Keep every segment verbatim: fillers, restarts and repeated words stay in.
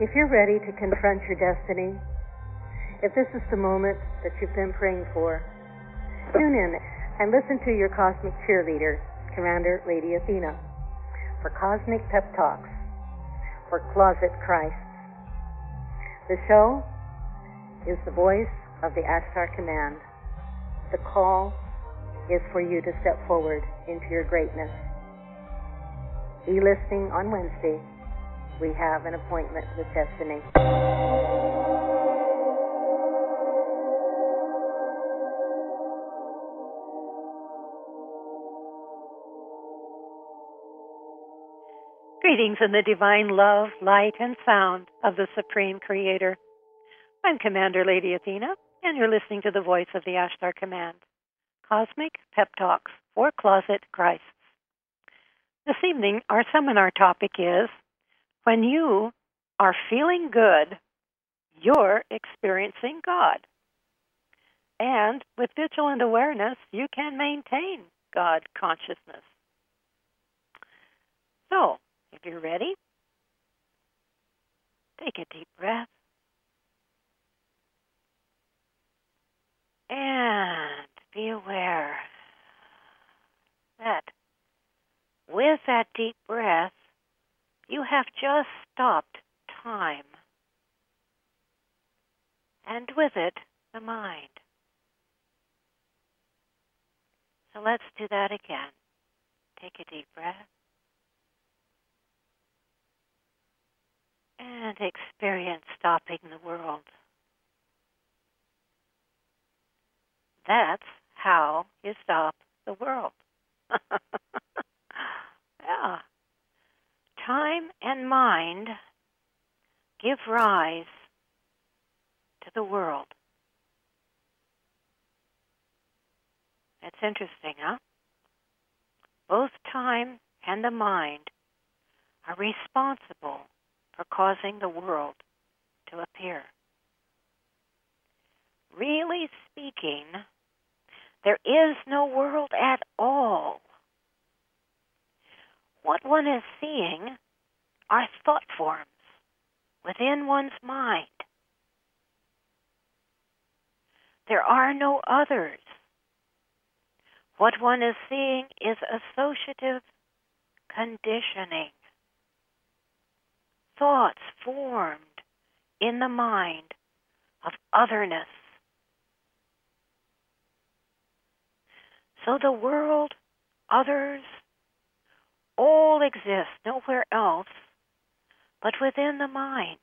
If you're ready to confront your destiny, if this is the moment that you've been praying for, tune in and listen to your cosmic cheerleader, Commander Lady Athena, for Cosmic Pep Talks for Closet Christ. The show is the voice of the Ashtar Command. The call is for you to step forward into your greatness. Be listening on Wednesday. We have an appointment with destiny. Greetings in the divine love, light, and sound of the Supreme Creator. I'm Commander Lady Athena, and you're listening to the voice of the Ashtar Command. Cosmic Pep Talks for Closet Christs. This evening, our seminar topic is, when you are feeling good, you're experiencing God. And with vigilant awareness, you can maintain God consciousness. So, if you're ready, take a deep breath. And be aware that with that deep breath, you have just stopped time. And with it, the mind. So let's do that again. Take a deep breath. And experience stopping the world. That's how you stop the world. Yeah. Time and mind give rise to the world. That's interesting, huh? Both time and the mind are responsible for causing the world to appear. Really speaking, there is no world at all. What one is seeing are thought forms within one's mind. There are no others. What one is seeing is associative conditioning. Thoughts formed in the mind of otherness. So the world, others, all exist nowhere else but within the mind.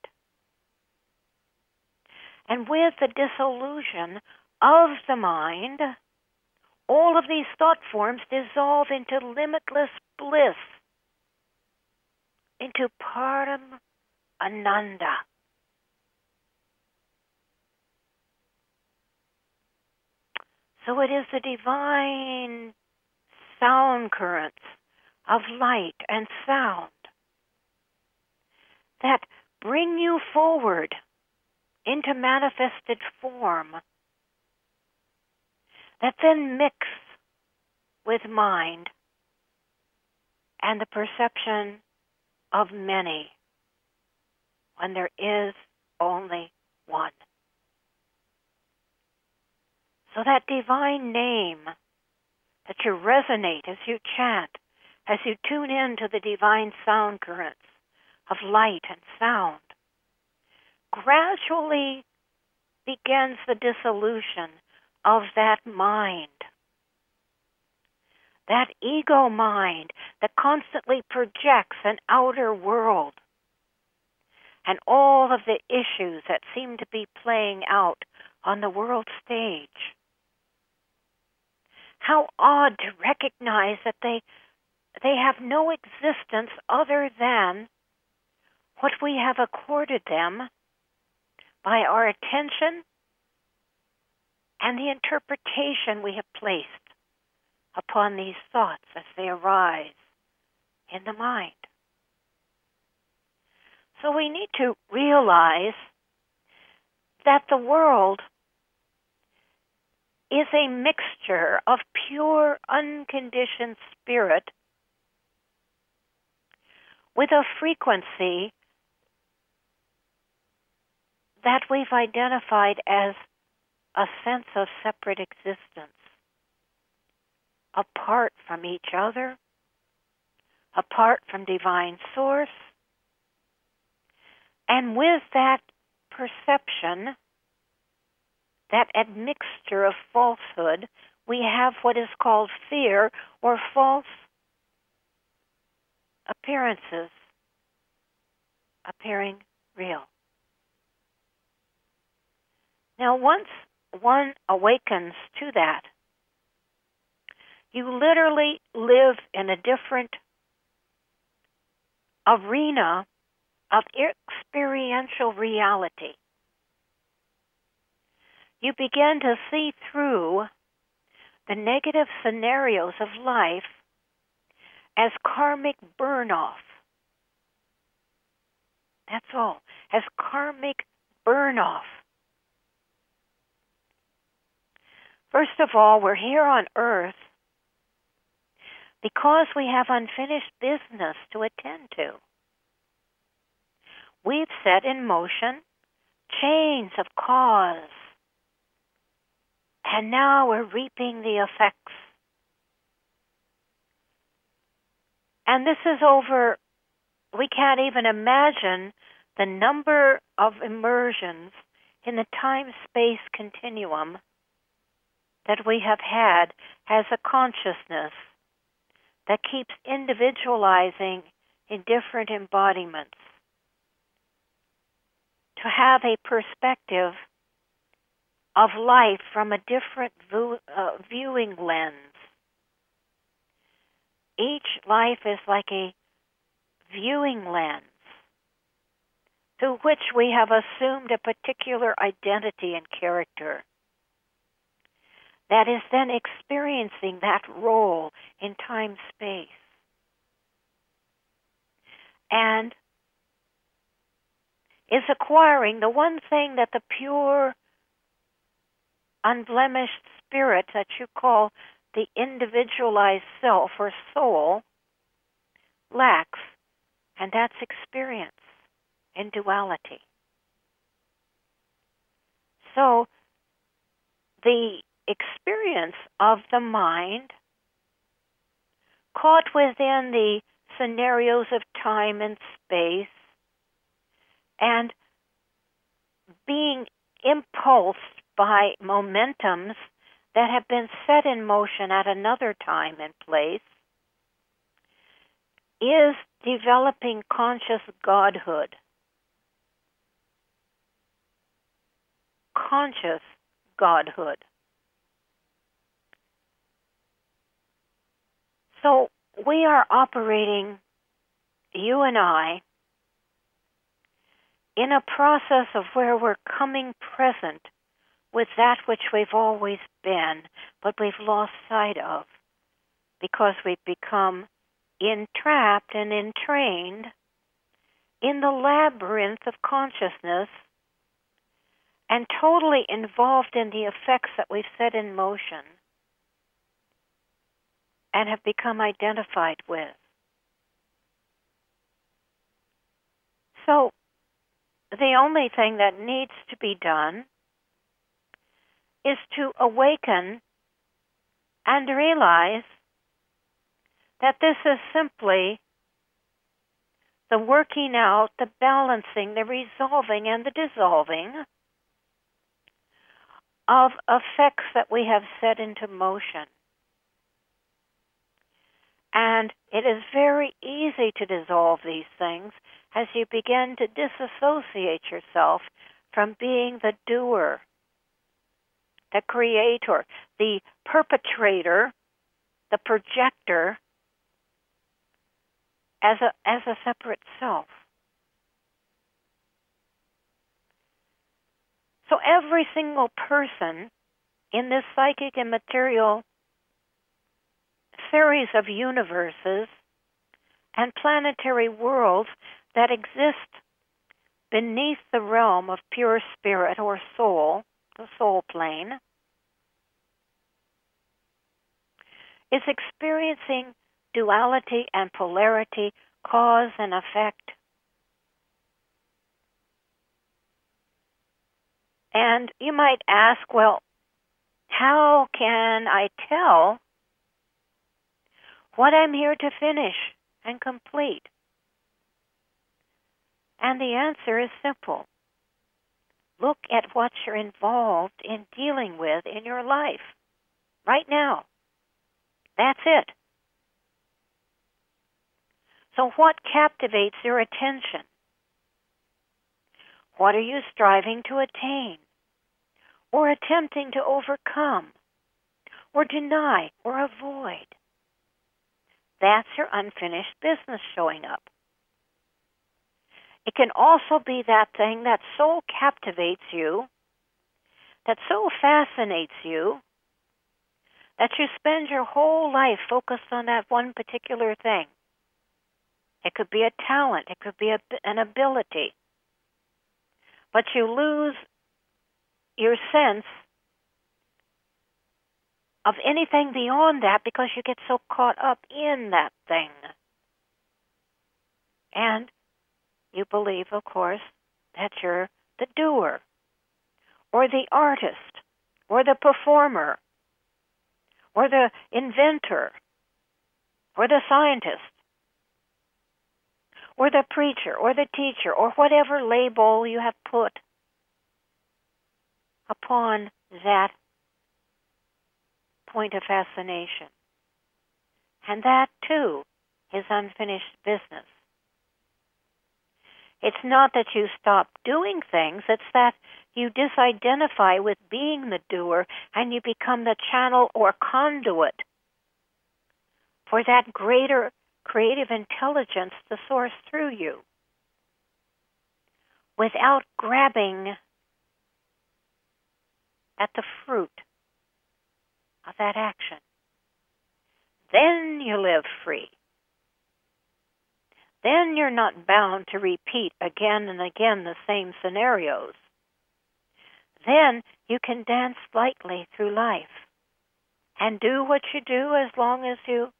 And with the dissolution of the mind, all of these thought forms dissolve into limitless bliss, into Param Ananda. So it is the divine sound currents of light and sound that bring you forward into manifested form, that then mix with mind and the perception of many when there is only one. So that divine name that you resonate as you chant, as you tune in to the divine sound currents of light and sound, gradually begins the dissolution of that mind. That ego mind that constantly projects an outer world and all of the issues that seem to be playing out on the world stage. How odd to recognize that they they have no existence other than what we have accorded them by our attention and the interpretation we have placed upon these thoughts as they arise in the mind. So we need to realize that the world is a mixture of pure, unconditioned spirit with a frequency that we've identified as a sense of separate existence, apart from each other, apart from divine source. And with that perception, that admixture of falsehood, we have what is called fear or false appearances appearing real. Now, once one awakens to that, you literally live in a different arena of experiential reality. You begin to see through the negative scenarios of life as karmic burn-off. That's all. As karmic burn-off. First of all, we're here on earth because we have unfinished business to attend to. We've set in motion chains of cause, and now we're reaping the effects. And this is over, we can't even imagine the number of immersions in the time-space continuum that we have had as a consciousness that keeps individualizing in different embodiments. To have a perspective of life from a different view, uh, viewing lens. Each life is like a viewing lens through which we have assumed a particular identity and character that is then experiencing that role in time-space. And is acquiring the one thing that the pure, unblemished spirit that you call the individualized self or soul lacks, and that's experience in duality. So the experience of the mind caught within the scenarios of time and space and being impulsed by momentums that have been set in motion at another time and place is developing conscious godhood. Conscious godhood. So we are operating, you and I, in a process of where we're coming present with that which we've always been, but we've lost sight of because we've become entrapped and entrained in the labyrinth of consciousness and totally involved in the effects that we've set in motion and have become identified with. So, the only thing that needs to be done is to awaken and realize that this is simply the working out, the balancing, the resolving, and the dissolving of effects that we have set into motion. And it is very easy to dissolve these things as you begin to disassociate yourself from being the doer, the creator, the perpetrator, the projector, as a as a separate self. So every single person in this psychic and material series of universes and planetary worlds that exist beneath the realm of pure spirit or soul, the soul plane, is experiencing duality and polarity, cause and effect. And you might ask, well, how can I tell what I'm here to finish and complete? And the answer is simple. Look at what you're involved in dealing with in your life right now. That's it. So what captivates your attention? What are you striving to attain, or attempting to overcome, or deny, or avoid? That's your unfinished business showing up. It can also be that thing that so captivates you, that so fascinates you, that you spend your whole life focused on that one particular thing. It could be a talent, it could be a, an ability, but you lose your sense of anything beyond that because you get so caught up in that thing. And you believe, of course, that you're the doer, or the artist, or the performer, or the inventor, or the scientist, or the preacher, or the teacher, or whatever label you have put upon that point of fascination. And that, too, is unfinished business. It's not that you stop doing things, it's that you disidentify with being the doer and you become the channel or conduit for that greater creative intelligence to source through you without grabbing at the fruit of that action. Then you live free. Then you're not bound to repeat again and again the same scenarios. Then you can dance lightly through life and do what you do as long as you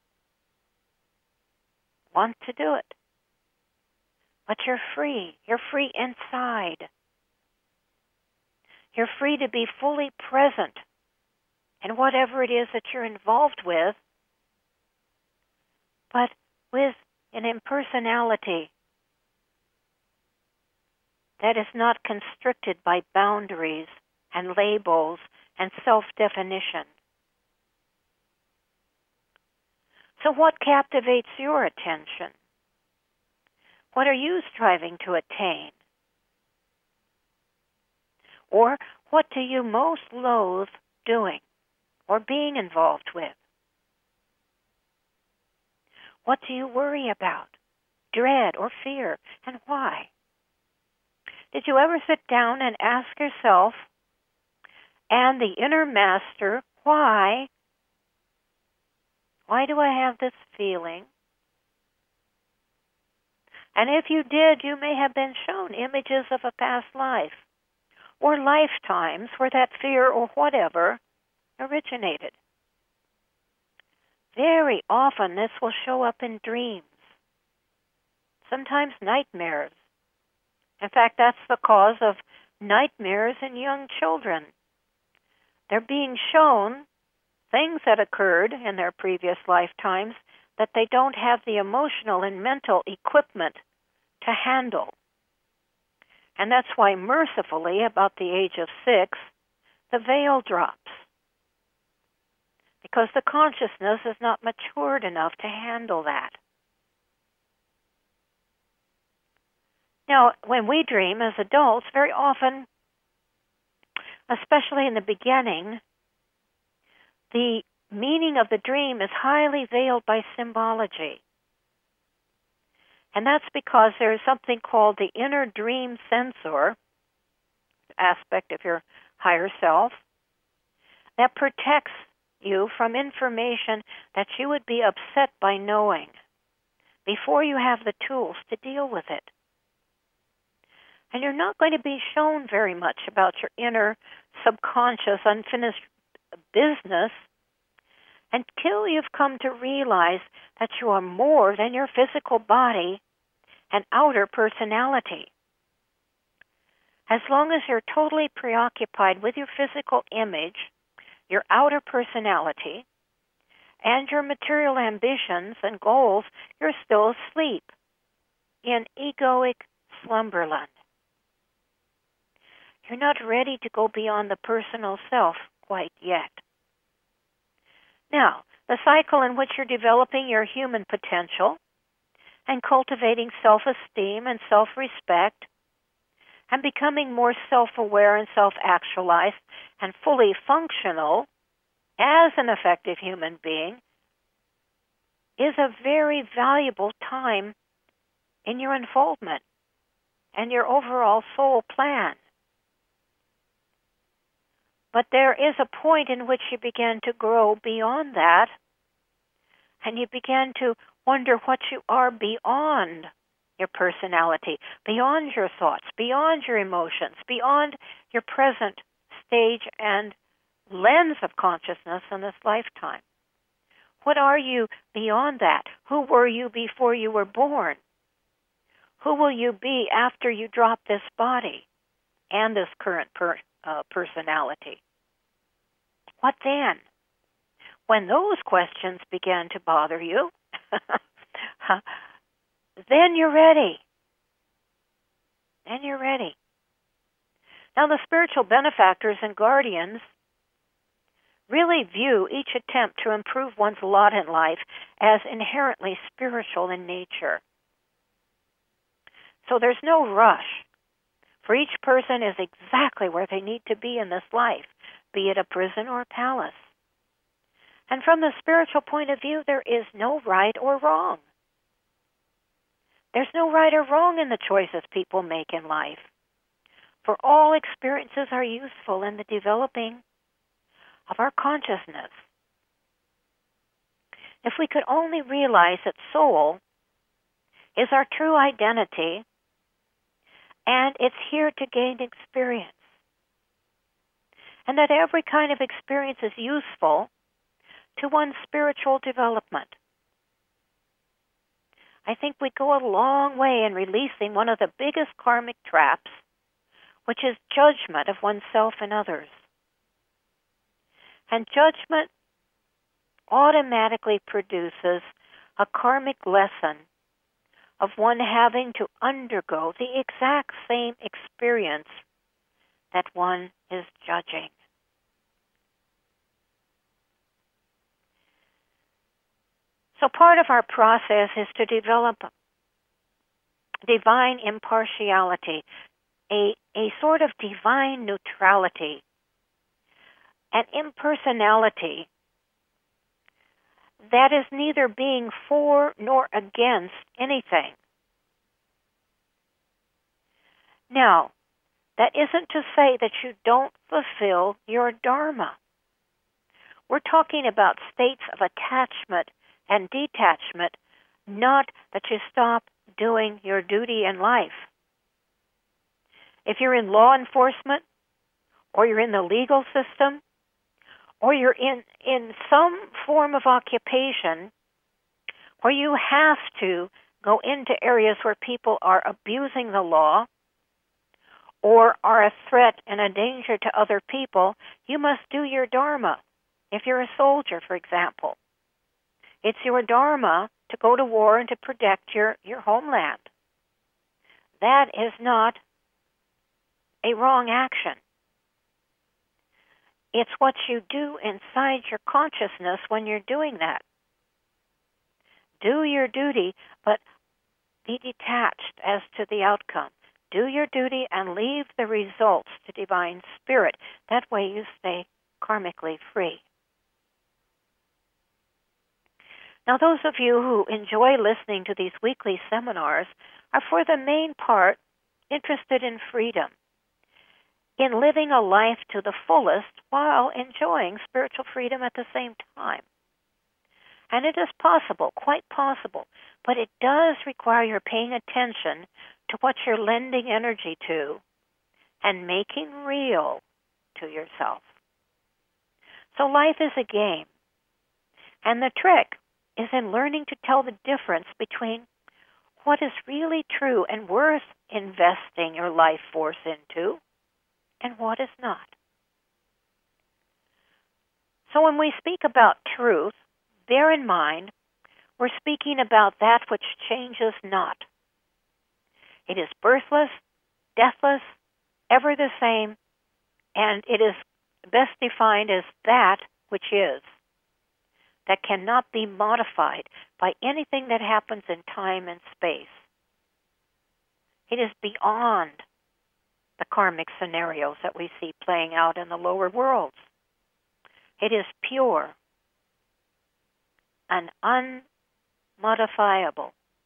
want to do it. But you're free. You're free inside. You're free to be fully present in whatever it is that you're involved with, but with an impersonality that is not constricted by boundaries and labels and self-definition. So what captivates your attention? What are you striving to attain? Or what do you most loathe doing or being involved with? What do you worry about, dread, or fear, and why? Did you ever sit down and ask yourself and the inner master, why? Why do I have this feeling? And if you did, you may have been shown images of a past life or lifetimes where that fear or whatever originated. Very often this will show up in dreams, sometimes nightmares. In fact, that's the cause of nightmares in young children. They're being shown things that occurred in their previous lifetimes that they don't have the emotional and mental equipment to handle. And that's why, mercifully, about the age of six, the veil drops. Because the consciousness is not matured enough to handle that. Now, when we dream as adults, very often, especially in the beginning, the meaning of the dream is highly veiled by symbology. And that's because there is something called the inner dream sensor aspect of your higher self that protects you from information that you would be upset by knowing before you have the tools to deal with it. And you're not going to be shown very much about your inner subconscious unfinished business until you've come to realize that you are more than your physical body and outer personality. as long as you're totally preoccupied with your physical image, your outer personality, and your material ambitions and goals, you're still asleep in egoic slumberland. You're not ready to go beyond the personal self quite yet. Now, the cycle in which you're developing your human potential and cultivating self-esteem and self-respect and becoming more self-aware and self-actualized and fully functional as an effective human being is a very valuable time in your unfoldment and your overall soul plan. But there is a point in which you begin to grow beyond that, and you begin to wonder what you are beyond your personality, beyond your thoughts, beyond your emotions, beyond your present stage and lens of consciousness in this lifetime. What are you beyond that? Who were you before you were born? Who will you be after you drop this body and this current per, uh, personality? What then? When those questions begin to bother you, then you're ready. Then you're ready. Now, the spiritual benefactors and guardians really view each attempt to improve one's lot in life as inherently spiritual in nature. So there's no rush, for each person is exactly where they need to be in this life, be it a prison or a palace. And from the spiritual point of view, there is no right or wrong. There's no right or wrong in the choices people make in life, for all experiences are useful in the developing of our consciousness. If we could only realize that soul is our true identity and it's here to gain experience, and that every kind of experience is useful to one's spiritual development, I think we go a long way in releasing one of the biggest karmic traps, which is judgment of oneself and others. And judgment automatically produces a karmic lesson of one having to undergo the exact same experience that one is judging. So part of our process is to develop divine impartiality, a, a sort of divine neutrality, an impersonality that is neither being for nor against anything. Now, that isn't to say that you don't fulfill your dharma. We're talking about states of attachment and detachment, not that you stop doing your duty in life. If you're in law enforcement, or you're in the legal system, or you're in, in some form of occupation where you have to go into areas where people are abusing the law or are a threat and a danger to other people, you must do your dharma. If you're a soldier, for example, it's your dharma to go to war and to protect your, your homeland. That is not a wrong action. It's what you do inside your consciousness when you're doing that. Do your duty, but be detached as to the outcome. Do your duty and leave the results to divine spirit. That way you stay karmically free. Now, those of you who enjoy listening to these weekly seminars are, for the main part, interested in freedom, in living a life to the fullest while enjoying spiritual freedom at the same time. And it is possible, quite possible, but it does require your paying attention to what you're lending energy to and making real to yourself. So life is a game, and the trick is in learning to tell the difference between what is really true and worth investing your life force into, and what is not. So when we speak about truth, bear in mind we're speaking about that which changes not. It is birthless, deathless, ever the same, and it is best defined as that which is, that cannot be modified by anything that happens in time and space. It is beyond the karmic scenarios that we see playing out in the lower worlds. It is pure and unmodifiable.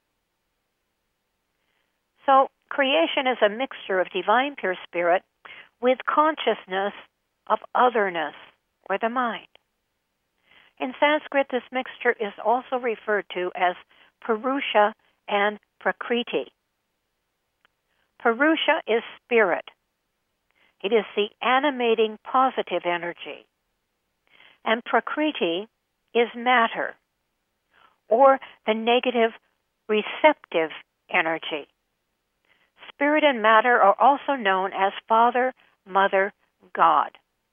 So creation is a mixture of divine pure spirit with consciousness of otherness, or the mind. In Sanskrit, this mixture is also referred to as Purusha and Prakriti. Purusha is spirit. It is the animating positive energy. And Prakriti is matter, or the negative receptive energy. Spirit and matter are also known as Father, Mother, God.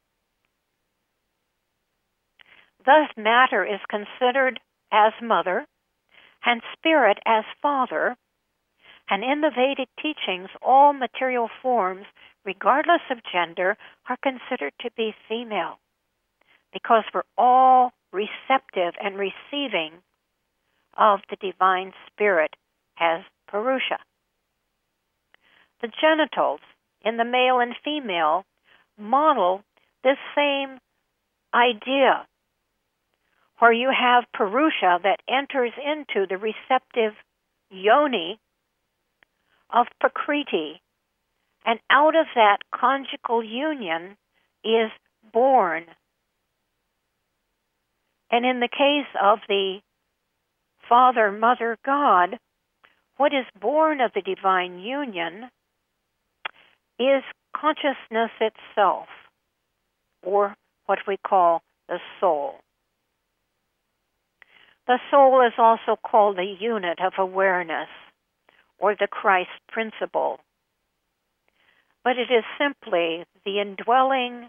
Thus, matter is considered as mother, and spirit as father, and in the Vedic teachings, all material forms, regardless of gender, are considered to be female, because we're all receptive and receiving of the divine spirit as Purusha. The genitals in the male and female model this same idea, where you have Purusha that enters into the receptive yoni of Prakriti, and out of that conjugal union is born. And in the case of the Father, Mother, God, what is born of the divine union is consciousness itself, or what we call the soul. The soul is also called the unit of awareness, or the Christ principle. But it is simply the indwelling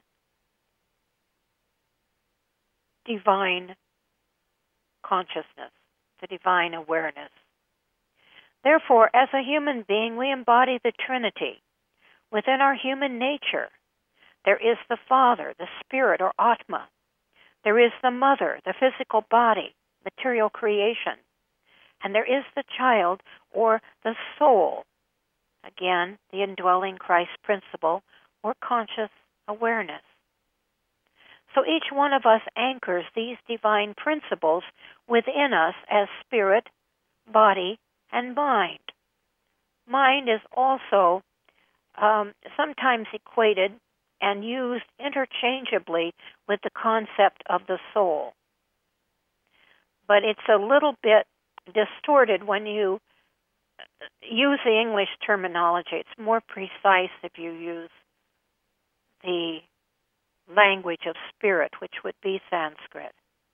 divine consciousness, the divine awareness. Therefore, as a human being, we embody the Trinity. Within our human nature, there is the Father, the Spirit, or Atma. There is the Mother, the physical body, material creation. And there is the child, or the soul, again, the indwelling Christ principle, or conscious awareness. So each one of us anchors these divine principles within us as spirit, body, and mind. Mind is also um, sometimes equated and used interchangeably with the concept of the soul. But it's a little bit distorted when you use the English terminology. It's more precise if you use the language of spirit, which would be Sanskrit.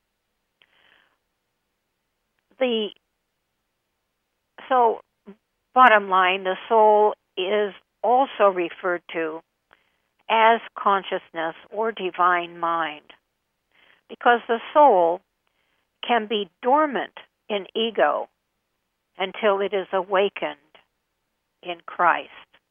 The so, bottom line, the soul is also referred to as consciousness or divine mind, because the soul can be dormant in ego until it is awakened in Christ,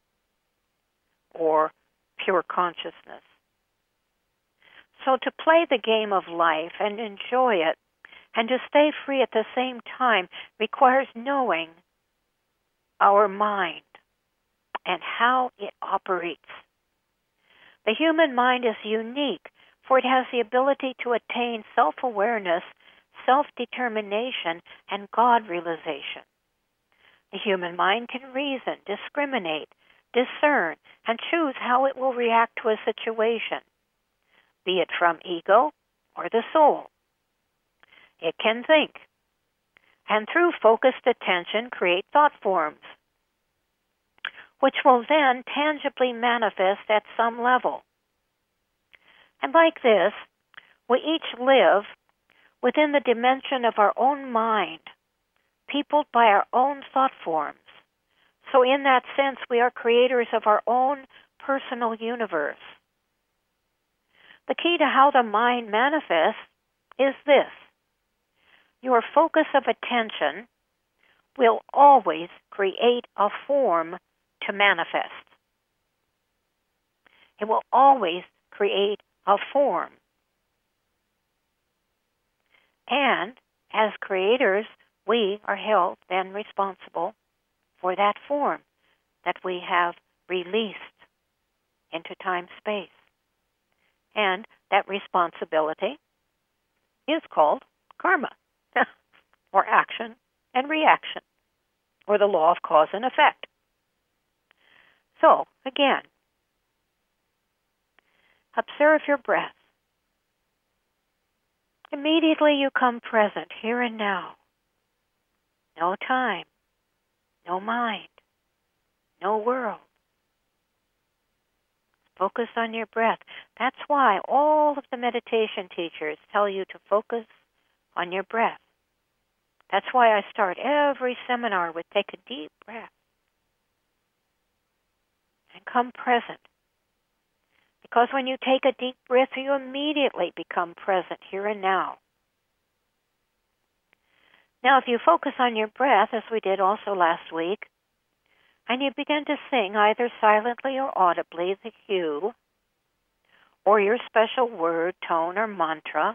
or pure consciousness. So to play the game of life and enjoy it, and to stay free at the same time, requires knowing our mind and how it operates. The human mind is unique, for it has the ability to attain self-awareness, self-determination, and God-realization. The human mind can reason, discriminate, discern, and choose how it will react to a situation, be it from ego or the soul. It can think, and through focused attention create thought forms, which will then tangibly manifest at some level. And like this, we each live within the dimension of our own mind, peopled by our own thought forms. So in that sense, we are creators of our own personal universe. The key to how the mind manifests is this. Your focus of attention will always create a form to manifest. It will always create a form. And as creators, we are held then responsible for that form that we have released into time-space. And that responsibility is called karma, or action and reaction, or the law of cause and effect. So, again, observe your breath. Immediately you come present, here and now. No time, no mind, no world. Focus on your breath. That's why all of the meditation teachers tell you to focus on your breath. That's why I start every seminar with take a deep breath and come present. Because when you take a deep breath, you immediately become present here and now. Now, if you focus on your breath, as we did also last week, and you begin to sing either silently or audibly the cue, or your special word, tone, or mantra,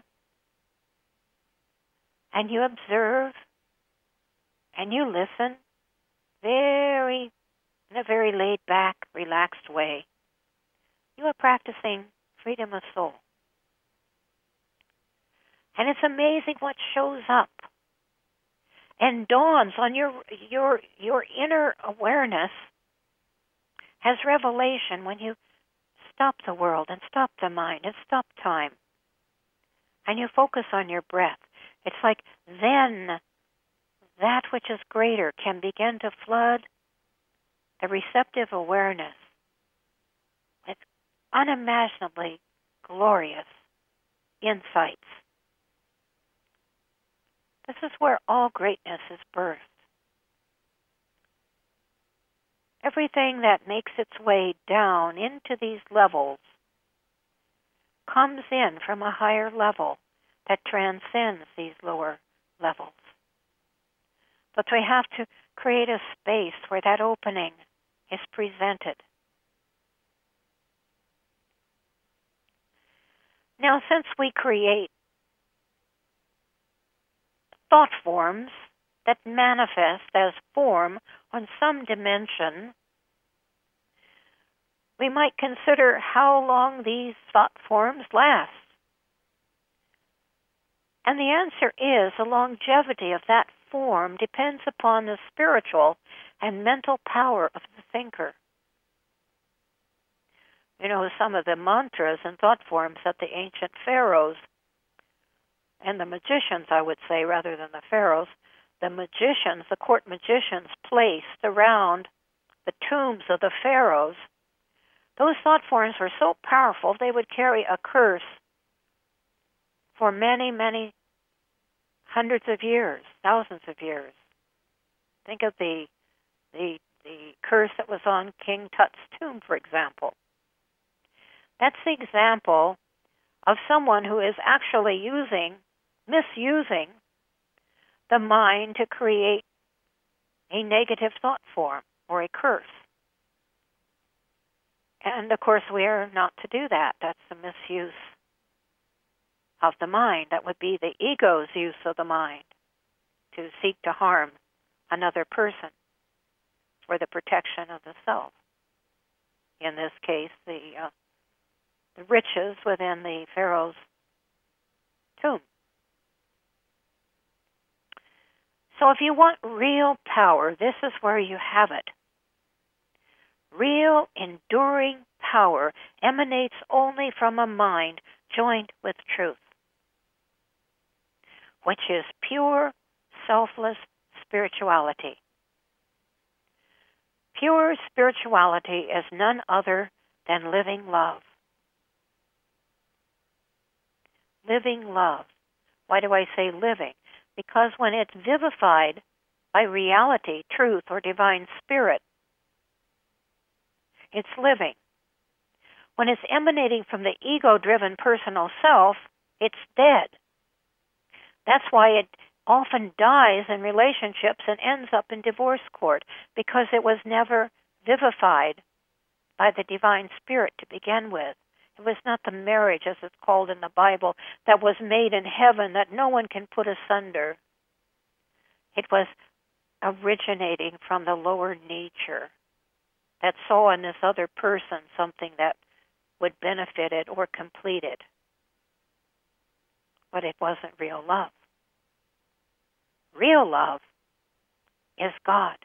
and you observe, and you listen very, in a very laid-back, relaxed way, you are practicing freedom of soul. And it's amazing what shows up and dawns on your your your inner awareness as revelation when you stop the world and stop the mind and stop time. And you focus on your breath. It's like then that which is greater can begin to flood the receptive awareness with unimaginably glorious insights. This is where all greatness is birthed. Everything that makes its way down into these levels comes in from a higher level that transcends these lower levels. But we have to create a space where that opening is presented. Now, since we create thought forms that manifest as form on some dimension, we might consider how long these thought forms last. And the answer is the longevity of that form depends upon the spiritual and mental power of the thinker. You know, some of the mantras and thought forms that the ancient pharaohs and the magicians, I would say, rather than the pharaohs, the magicians, the court magicians placed around the tombs of the pharaohs, those thought forms were so powerful they would carry a curse for many, many hundreds of years, thousands of years. Think of the the the curse that was on King Tut's tomb, for example. That's the example of someone who is actually using, misusing the mind to create a negative thought form or a curse. And, of course, we are not to do that. That's the misuse of the mind. That would be the ego's use of the mind to seek to harm another person for the protection of the self. In this case, the uh, the riches within the pharaoh's tomb. So if you want real power, this is where you have it. Real, enduring power emanates only from a mind joined with truth, which is pure, selfless spirituality. Pure spirituality is none other than living love. Living love. Why do I say living? Because when it's vivified by reality, truth, or divine spirit, it's living. When it's emanating from the ego-driven personal self, it's dead. That's why it often dies in relationships and ends up in divorce court, because it was never vivified by the divine spirit to begin with. It was not the marriage, as it's called in the Bible, that was made in heaven that no one can put asunder. It was originating from the lower nature that saw in this other person something that would benefit it or complete it. But it wasn't real love. Real love is God.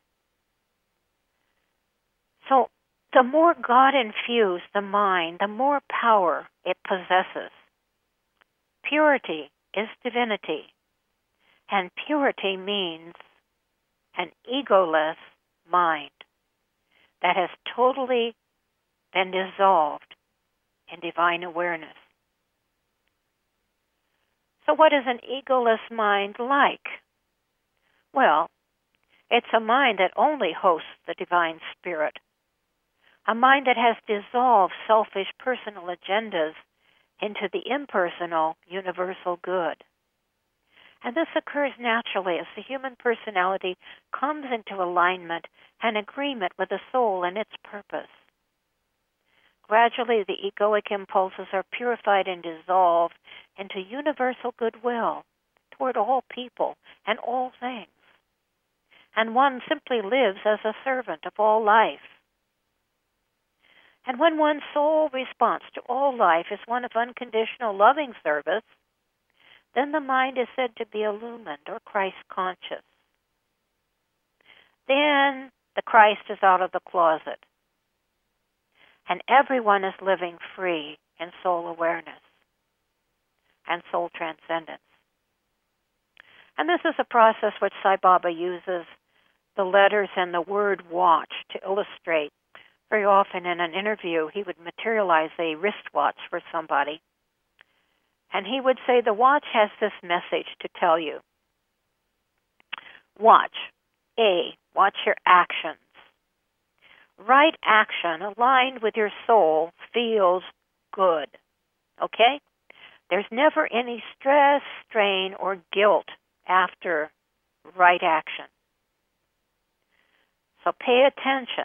So the more God infused the mind, the more power it possesses. Purity is divinity, and purity means an egoless mind that has totally been dissolved in divine awareness. So what is an egoless mind like? Well, it's a mind that only hosts the divine spirit, a mind that has dissolved selfish personal agendas into the impersonal universal good. And this occurs naturally as the human personality comes into alignment and agreement with the soul and its purpose. Gradually, the egoic impulses are purified and dissolved into universal goodwill toward all people and all things. And one simply lives as a servant of all life. And when one's sole response to all life is one of unconditional loving service, then the mind is said to be illumined or Christ-conscious. Then the Christ is out of the closet, and everyone is living free in soul awareness and soul transcendence. And this is a process which Sai Baba uses the letters and the word watch to illustrate. Very often in an interview, he would materialize a wristwatch for somebody. And he would say, the watch has this message to tell you. Watch. A, watch your actions. Right action aligned with your soul feels good. Okay? There's never any stress, strain, or guilt after right action. So pay attention.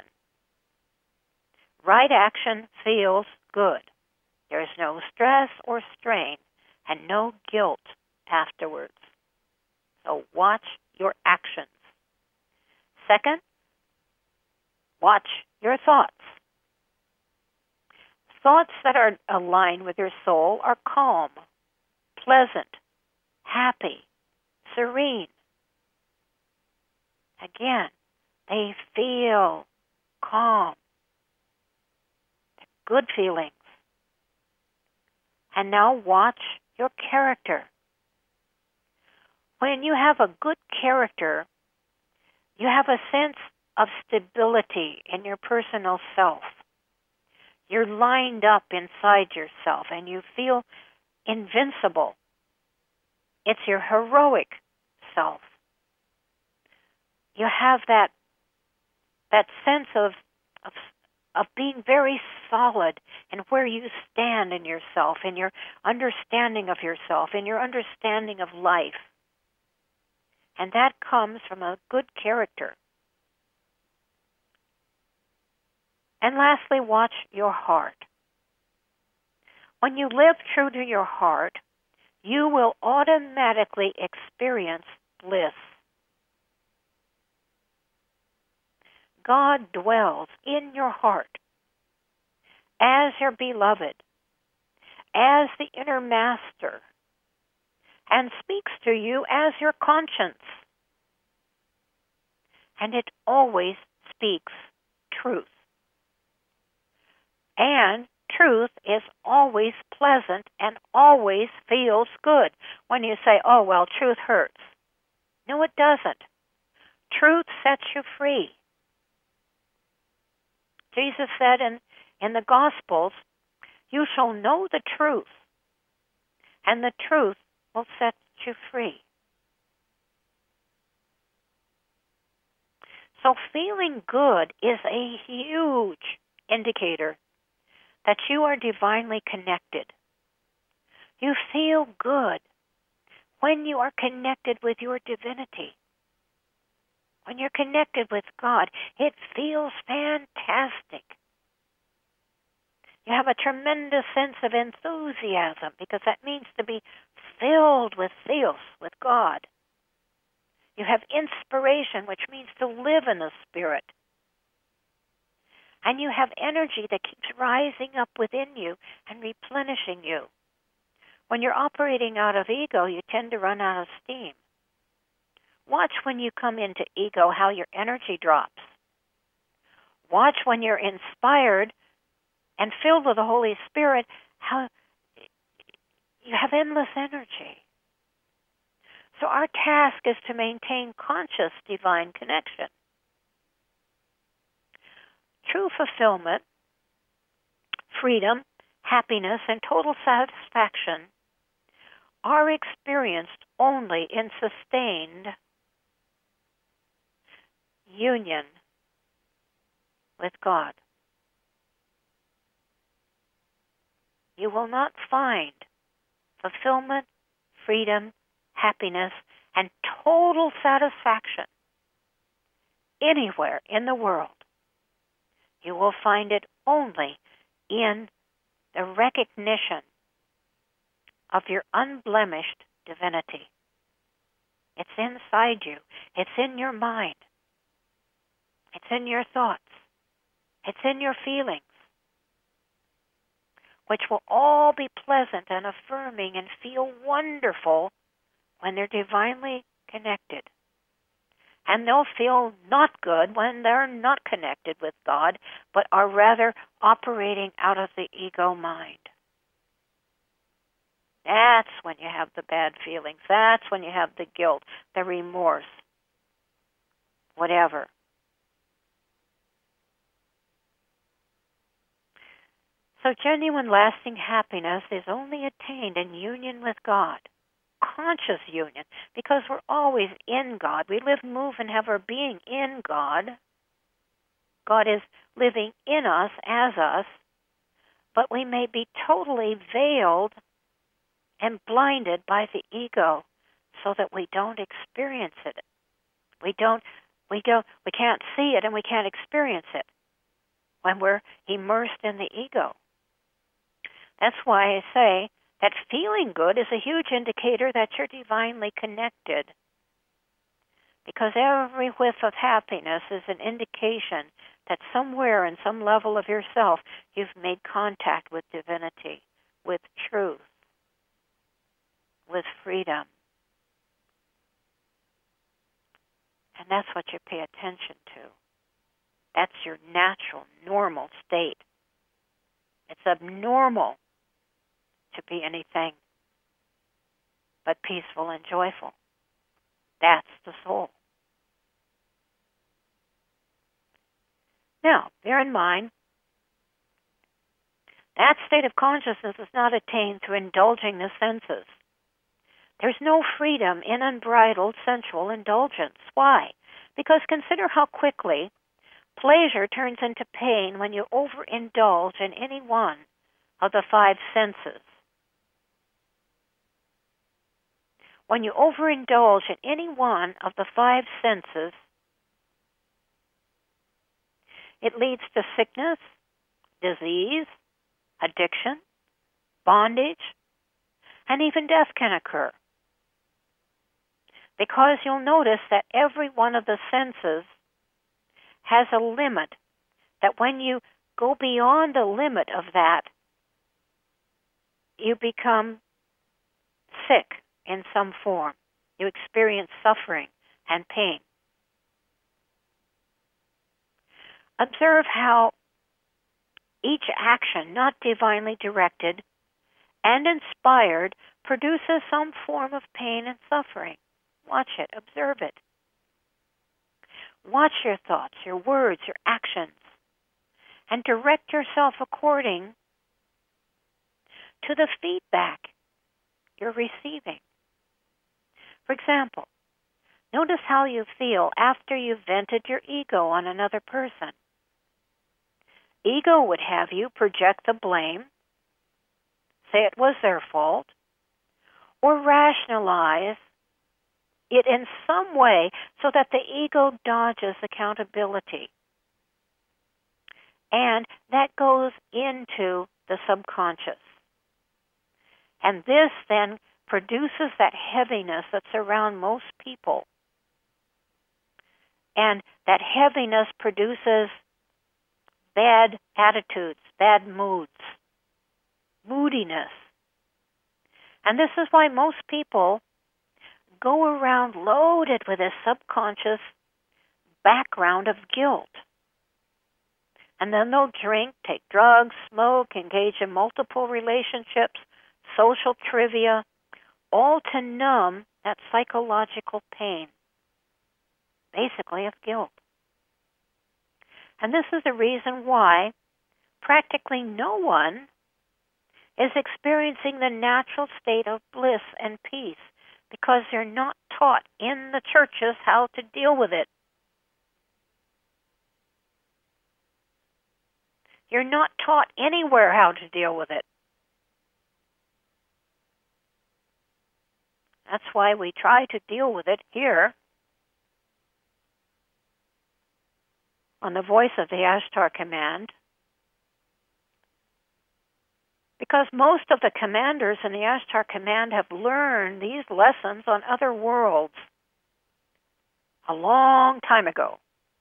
Right action feels good. There's no stress or strain and no guilt afterwards. So watch your actions. Second, watch your thoughts. Thoughts that are aligned with your soul are calm, pleasant, happy, serene. Again, they feel calm, good feelings. And now watch your character. When you have a good character, you have a sense of stability in your personal self. You're lined up inside yourself and you feel invincible. It's your heroic self. You have that that sense of, of of being very solid in where you stand in yourself, in your understanding of yourself, in your understanding of life. And that comes from a good character. And lastly, watch your heart. When you live true to your heart, you will automatically experience bliss. God dwells in your heart as your beloved, as the inner master, and speaks to you as your conscience. And it always speaks truth. And truth is always pleasant and always feels good. When you say, oh, well, truth hurts. No, it doesn't. Truth sets you free. Jesus said in, in the Gospels, you shall know the truth, and the truth will set you free. So feeling good is a huge indicator that you are divinely connected. You feel good when you are connected with your divinity. When you're connected with God, it feels fantastic. You have a tremendous sense of enthusiasm because that means to be filled with theos, with God. You have inspiration, which means to live in the Spirit. And you have energy that keeps rising up within you and replenishing you. When you're operating out of ego, you tend to run out of steam. Watch when you come into ego how your energy drops. Watch when you're inspired and filled with the Holy Spirit, how you have endless energy. So our task is to maintain conscious divine connection. True fulfillment, freedom, happiness, and total satisfaction are experienced only in sustained union with God. You will not find fulfillment, freedom, happiness, and total satisfaction anywhere in the world. You will find it only in the recognition of your unblemished divinity. It's inside you. It's in your mind. It's in your thoughts. It's in your feelings, which will all be pleasant and affirming and feel wonderful when they're divinely connected. And they'll feel not good when they're not connected with God, but are rather operating out of the ego mind. That's when you have the bad feelings. That's when you have the guilt, the remorse, whatever. So genuine lasting happiness is only attained in union with God, conscious union, because we're always in God. We live, move, and have our being in God. God is living in us, as us, but we may be totally veiled and blinded by the ego so that we don't experience it. We don't, we don't, we can't see it and we can't experience it when we're immersed in the ego. That's why I say that feeling good is a huge indicator that you're divinely connected. Because every whiff of happiness is an indication that somewhere in some level of yourself you've made contact with divinity, with truth, with freedom. And that's what you pay attention to. That's your natural, normal state. It's abnormal to be anything but peaceful and joyful. That's the soul. Now, bear in mind, that state of consciousness is not attained through indulging the senses. There's no freedom in unbridled sensual indulgence. Why? Because consider how quickly pleasure turns into pain when you overindulge in any one of the five senses. When you overindulge in any one of the five senses, it leads to sickness, disease, addiction, bondage, and even death can occur. Because you'll notice that every one of the senses has a limit, that when you go beyond the limit of that, you become sick in some form. You experience suffering and pain. Observe how each action not divinely directed and inspired produces some form of pain and suffering. Watch it, observe it. Watch your thoughts, your words, your actions, and direct yourself according to the feedback you're receiving. For example, notice how you feel after you've vented your ego on another person. ego would have you project the blame, say it was their fault, or rationalize it in some way so that the ego dodges accountability. And that goes into the subconscious. And this then produces that heaviness that's around most people. And that heaviness produces bad attitudes, bad moods, moodiness. And this is why most people go around loaded with a subconscious background of guilt. And then they'll drink, take drugs, smoke, engage in multiple relationships, social trivia, all to numb that psychological pain, basically of guilt. And this is the reason why practically no one is experiencing the natural state of bliss and peace, because they're not taught in the churches how to deal with it. You're not taught anywhere how to deal with it. That's why we try to deal with it here on the Voice of the Ashtar Command, because most of the commanders in the Ashtar Command have learned these lessons on other worlds a long time ago,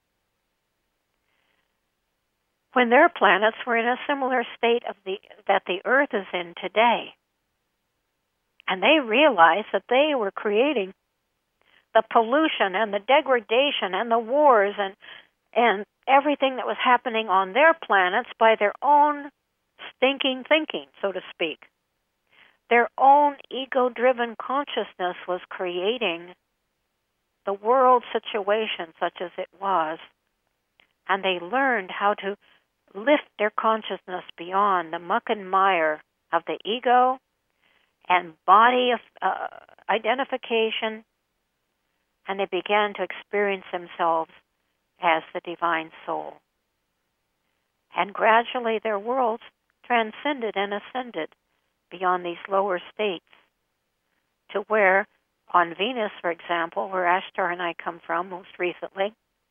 when their planets were in a similar state of the that the Earth is in today. And they realized that they were creating the pollution and the degradation and the wars and and everything that was happening on their planets by their own stinking thinking, so to speak. Their own ego-driven consciousness was creating the world situation such as it was, and they learned how to lift their consciousness beyond the muck and mire of the ego and body of, uh, identification, and they began to experience themselves as the divine soul. And gradually their worlds transcended and ascended beyond these lower states to where, on Venus, for example, where Ashtar and I come from most recently,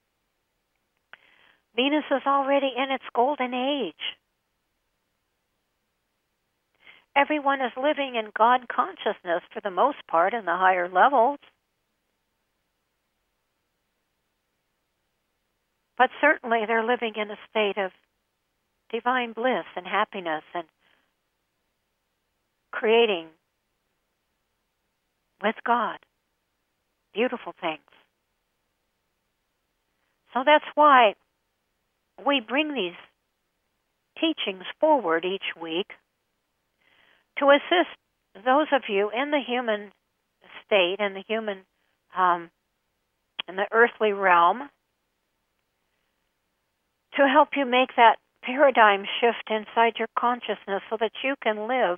Venus is already in its golden age. Everyone is living in God consciousness for the most part in the higher levels. But certainly they're living in a state of divine bliss and happiness and creating with God beautiful things. So that's why we bring these teachings forward each week to assist those of you in the human state, in the human, um, in the earthly realm, to help you make that paradigm shift inside your consciousness so that you can live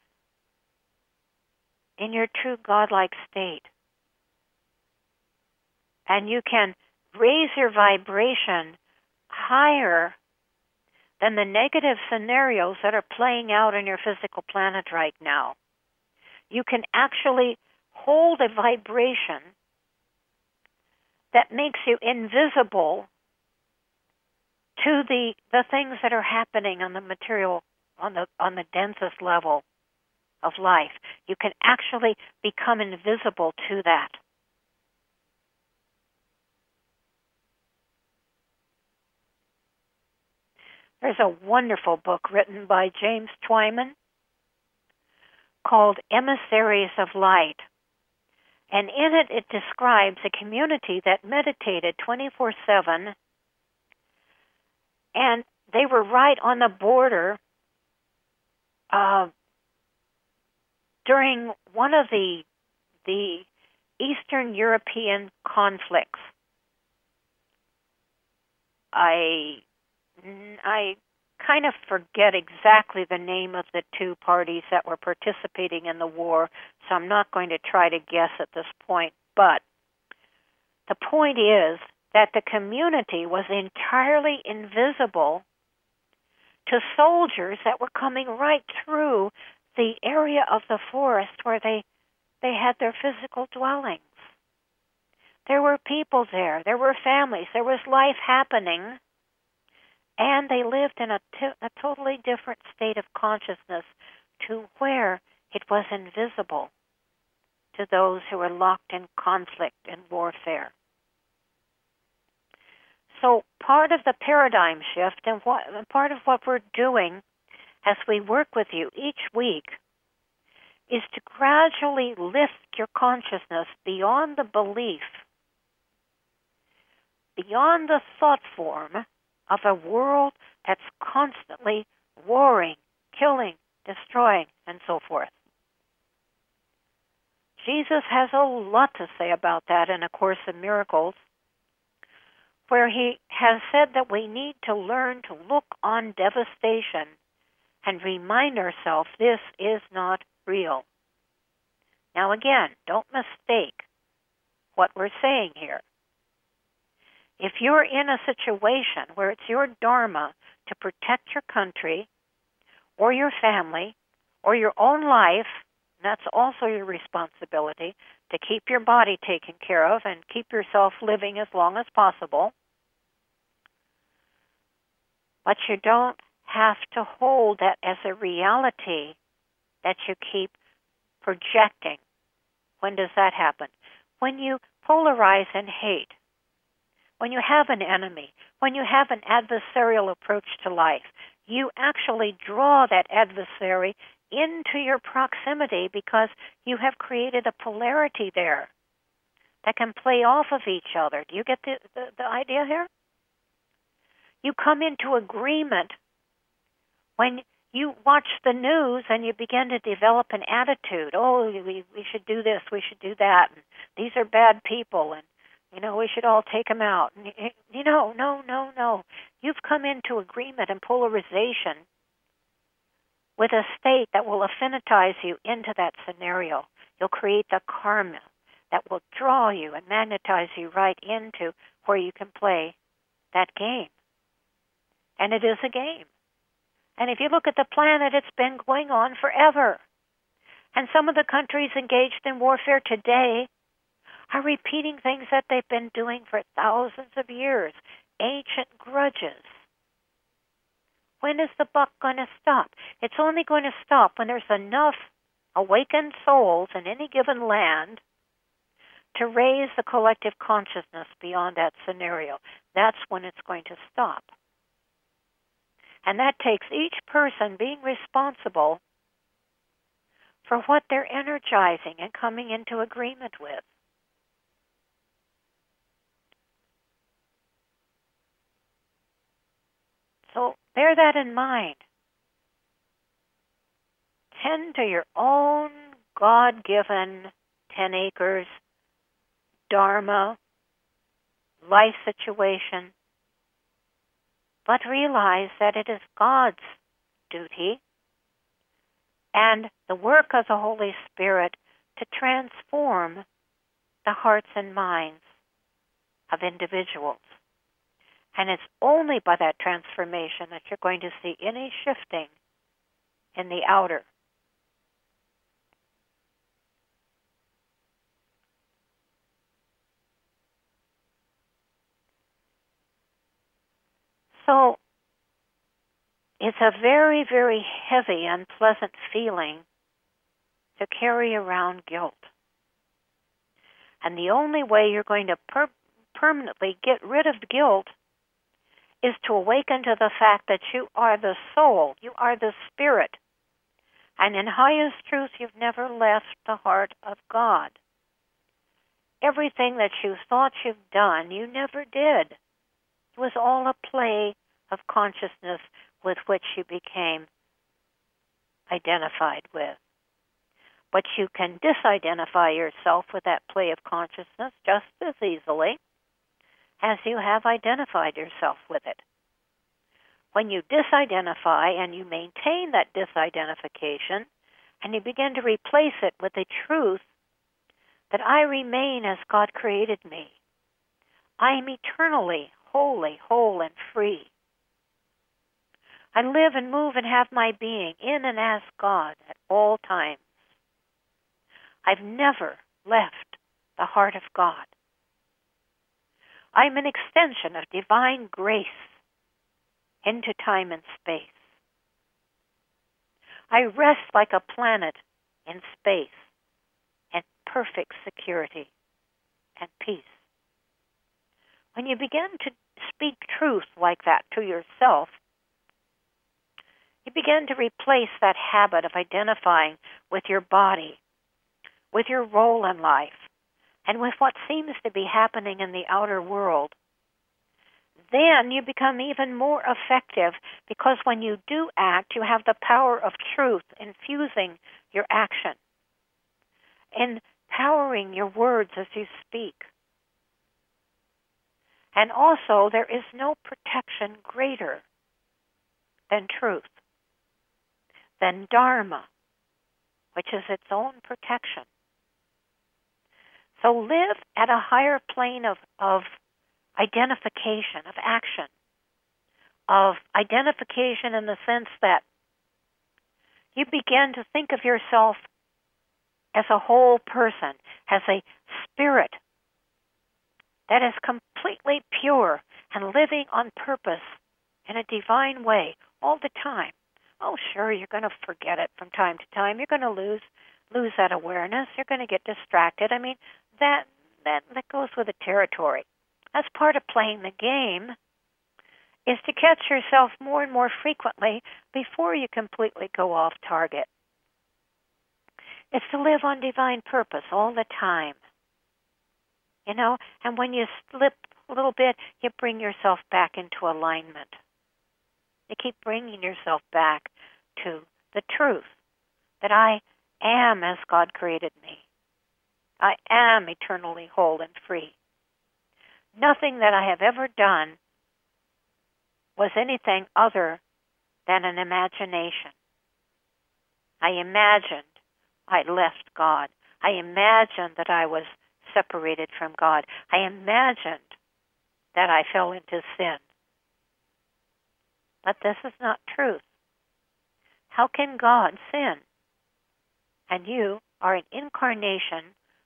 in your true godlike state. And you can raise your vibration higher than the negative scenarios that are playing out in your physical planet right now. You can actually hold a vibration that makes you invisible to the the things that are happening on the material, on the on the densest level of life. You can actually become invisible to that. There's a wonderful book written by James Twyman called Emissaries of Light. And in it, it describes a community that meditated twenty-four seven, and they were right on the border uh, during one of the the Eastern European conflicts. I I kind of forget exactly the name of the two parties that were participating in the war, so I'm not going to try to guess at this point. But the point is that the community was entirely invisible to soldiers that were coming right through the area of the forest where they, they had their physical dwellings. There were people there. There were families. There was life happening. And they lived in a, t- a totally different state of consciousness to where it was invisible to those who were locked in conflict and warfare. So part of the paradigm shift and what, part of what we're doing as we work with you each week is to gradually lift your consciousness beyond the belief, beyond the thought form of a world that's constantly warring, killing, destroying, and so forth. Jesus has a lot to say about that in A Course in Miracles, where he has said that we need to learn to look on devastation and remind ourselves this is not real. Now again, don't mistake what we're saying here. If you're in a situation where it's your dharma to protect your country or your family or your own life, that's also your responsibility to keep your body taken care of and keep yourself living as long as possible. But you don't have to hold that as a reality that you keep projecting. When does that happen? When you polarize in hate, when you have an enemy, when you have an adversarial approach to life, you actually draw that adversary into your proximity because you have created a polarity there that can play off of each other. Do you get the, the, the idea here? You come into agreement when you watch the news and you begin to develop an attitude. Oh, we, we should do this, we should do that. And these are bad people, and you know we should all take them out. And, you know, no, no, no. You've come into agreement and polarization with a state that will affinitize you into that scenario. You'll create the karma that will draw you and magnetize you right into where you can play that game. And it is a game. And if you look at the planet, it's been going on forever. And some of the countries engaged in warfare today are repeating things that they've been doing for thousands of years, ancient grudges. When is the buck going to stop? It's only going to stop when there's enough awakened souls in any given land to raise the collective consciousness beyond that scenario. That's when it's going to stop. And that takes each person being responsible for what they're energizing and coming into agreement with. So bear that in mind. Tend to your own God-given ten acres, dharma, life situation, but realize that it is God's duty and the work of the Holy Spirit to transform the hearts and minds of individuals. And it's only by that transformation that you're going to see any shifting in the outer. So it's a very, very heavy, unpleasant feeling to carry around guilt. And the only way you're going to per- permanently get rid of guilt is to awaken to the fact that you are the soul, you are the spirit. And in highest truth, you've never left the heart of God. Everything that you thought you've done, you never did. It was all a play of consciousness with which you became identified with. But you can disidentify yourself with that play of consciousness just as easily as you have identified yourself with it. When you disidentify and you maintain that disidentification and you begin to replace it with the truth that I remain as God created me. I am eternally holy, whole, and free. I live and move and have my being in and as God at all times. I've never left the heart of God. I'm an extension of divine grace into time and space. I rest like a planet in space in perfect security and peace. When you begin to speak truth like that to yourself, you begin to replace that habit of identifying with your body, with your role in life, and with what seems to be happening in the outer world. Then you become even more effective, because when you do act, you have the power of truth infusing your action, empowering your words as you speak. And also, there is no protection greater than truth, than Dharma, which is its own protection. So live at a higher plane of, of identification, of action, of identification in the sense that you begin to think of yourself as a whole person, as a spirit that is completely pure and living on purpose in a divine way all the time. Oh, sure, you're going to forget it from time to time. You're going to lose lose that awareness. You're going to get distracted. I mean, that that that goes with the territory. That's part of playing the game, is to catch yourself more and more frequently before you completely go off target. It's to live on divine purpose all the time. You know, and when you slip a little bit, you bring yourself back into alignment. You keep bringing yourself back to the truth that I am as God created me. I am eternally whole and free. Nothing that I have ever done was anything other than an imagination. I imagined I left God. I imagined that I was separated from God. I imagined that I fell into sin. But this is not truth. How can God sin? And you are an incarnation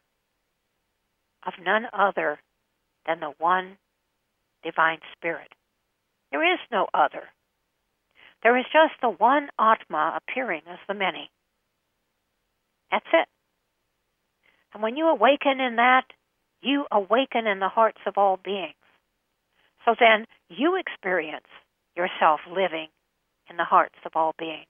of none other than the one divine spirit. There is no other. There is just the one Atma appearing as the many. That's it. And when you awaken in that, you awaken in the hearts of all beings. So then you experience yourself living in the hearts of all beings.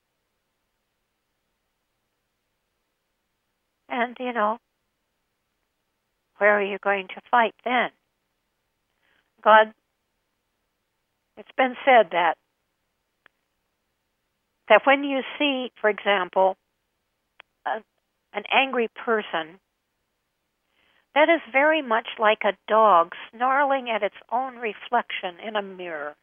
And, you know, where are you going to fight then? God, it's been said that that when you see, for example, a, an angry person, that is very much like a dog snarling at its own reflection in a mirror.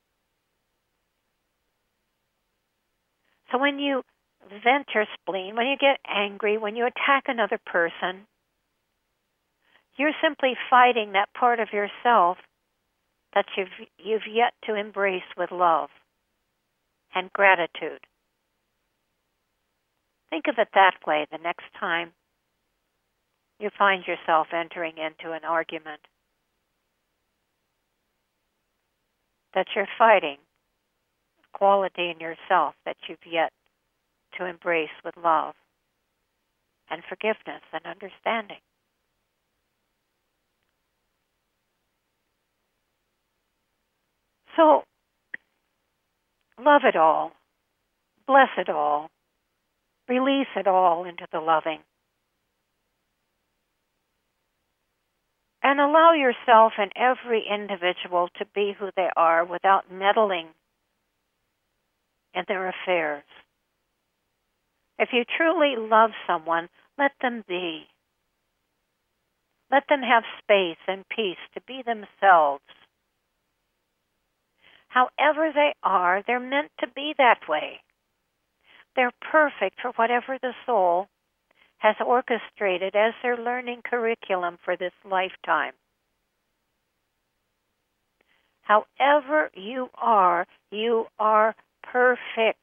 So when you vent your spleen, when you get angry, when you attack another person, you're simply fighting that part of yourself that you've, you've yet to embrace with love and gratitude. Think of it that way the next time you find yourself entering into an argument, that you're fighting a quality in yourself that you've yet to embrace with love and forgiveness and understanding. So, love it all, bless it all, release it all into the loving. And allow yourself and every individual to be who they are without meddling in their affairs. If you truly love someone, let them be. Let them have space and peace to be themselves. However they are, they're meant to be that way. They're perfect for whatever the soul has orchestrated as their learning curriculum for this lifetime. However you are, you are perfect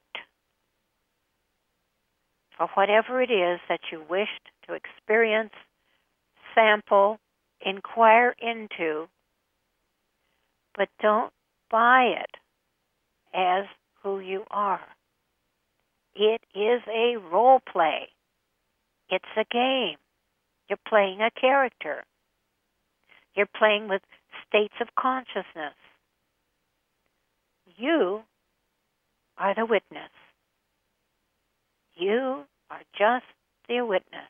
for whatever it is that you wished to experience, sample, inquire into, but don't buy it as who you are. It is a role play. It's a game. You're playing a character. You're playing with states of consciousness. You are the witness. You are just the witness.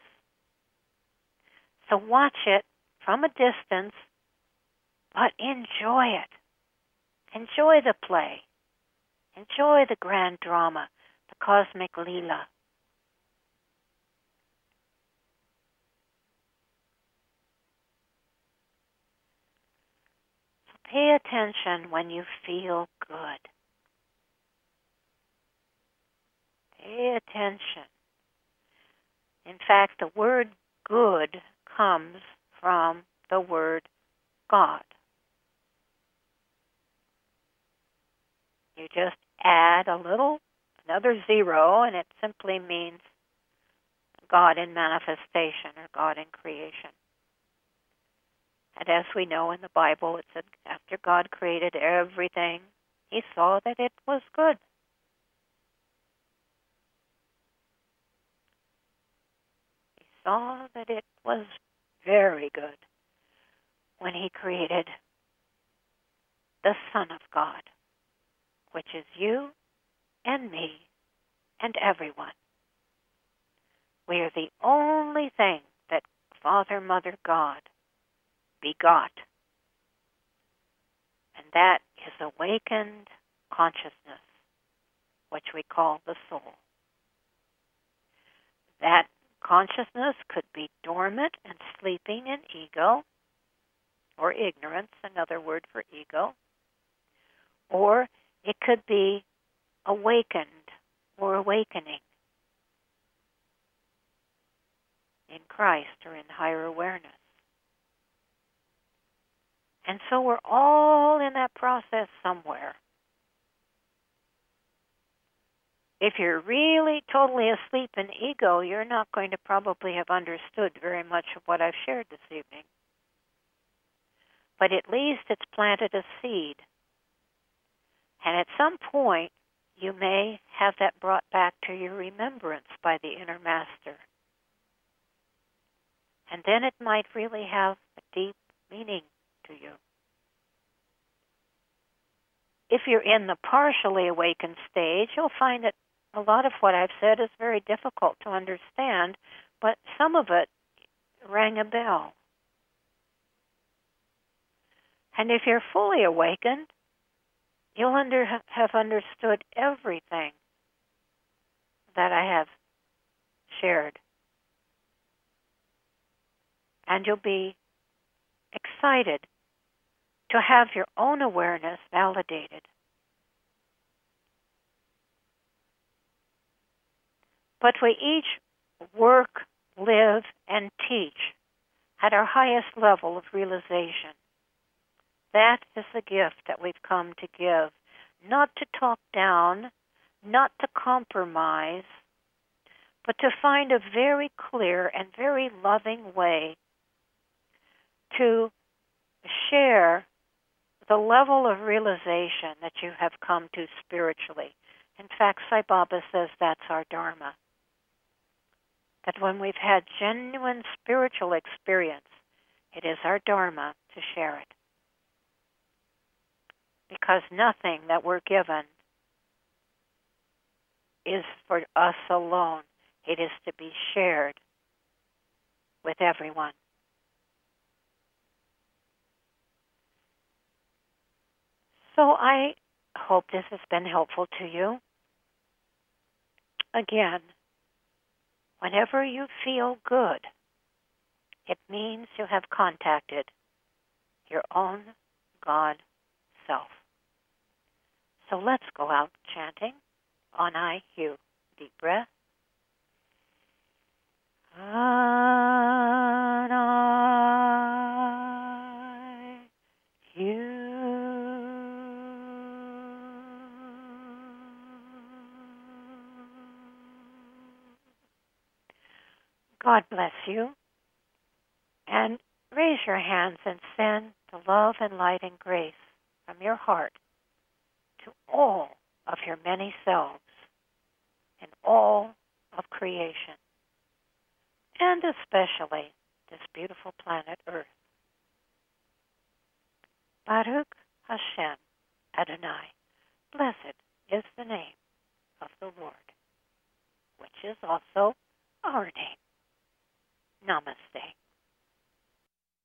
So watch it from a distance, but enjoy it. Enjoy the play. Enjoy the grand drama, the cosmic Leela. So pay attention when you feel good. Pay attention. In fact, the word good comes from the word God. You just add a little, another zero, and it simply means God in manifestation or God in creation. And as we know in the Bible, it said after God created everything, He saw that it was good. He saw that it was very good when He created the Son of God, which is you and me and everyone. We are the only thing that Father, Mother, God begot. And that is awakened consciousness, which we call the soul. That consciousness could be dormant and sleeping in ego, or ignorance, another word for ego, or it could be awakened or awakening in Christ or in higher awareness. And so we're all in that process somewhere. If you're really totally asleep in ego, you're not going to probably have understood very much of what I've shared this evening. But at least it's planted a seed. And at some point, you may have that brought back to your remembrance by the inner master. And then it might really have a deep meaning to you. If you're in the partially awakened stage, you'll find that a lot of what I've said is very difficult to understand, but some of it rang a bell. And if you're fully awakened, you'll under, have understood everything that I have shared. And you'll be excited to have your own awareness validated. But we each work, live, and teach at our highest level of realization. That is the gift that we've come to give, not to talk down, not to compromise, but to find a very clear and very loving way to share the level of realization that you have come to spiritually. In fact, Sai Baba says that's our Dharma. That when we've had genuine spiritual experience, it is our Dharma to share it. Because nothing that we're given is for us alone. It is to be shared with everyone. So I hope this has been helpful to you. Again, whenever you feel good, it means you have contacted your own God self. So let's go out chanting on I, Hugh. Deep breath. On I, Hugh. God bless you. And raise your hands and send the love and light and grace from your heart to all of your many selves and all of creation, and especially this beautiful planet Earth. Baruch Hashem Adonai, blessed is the name of the Lord, which is also our name. Namaste.